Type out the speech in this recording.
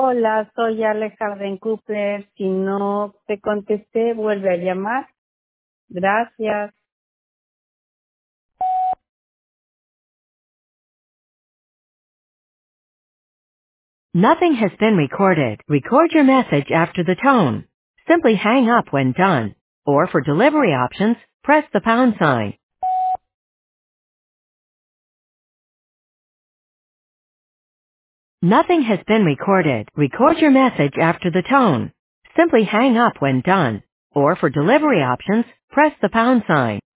Hola, soy Ale Jarden Cooper. Si no te contesté, vuelve a llamar. Gracias. Nothing has been recorded. Record your message after the tone. Simply hang up when done. Or for delivery options, press the pound sign. Nothing has been recorded. Record your message after the tone. Simply hang up when done. Or for delivery options, press the pound sign.